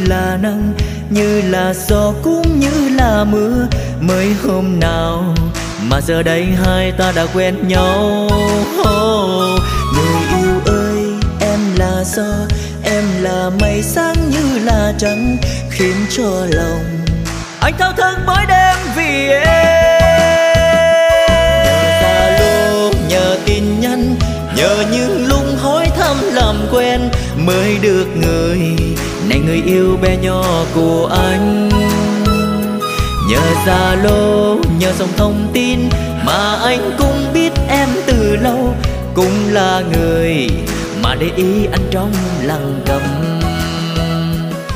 là nắng, như là gió cũng như là mưa. Mới hôm nào mà giờ đây hai ta đã quen nhau. Người yêu ơi, em là gió, em là mây sáng như là trăng, khiến cho lòng anh thao thức mỗi đêm vì em. Nhờ Zalo, nhờ tin nhắn, nhờ những lúc hỏi thăm làm quen, mới được người này người yêu bé nhỏ của anh. Nhờ Zalo, nhờ dòng thông tin mà anh cũng biết em từ lâu, cũng là người mà để ý anh trong lặng câm.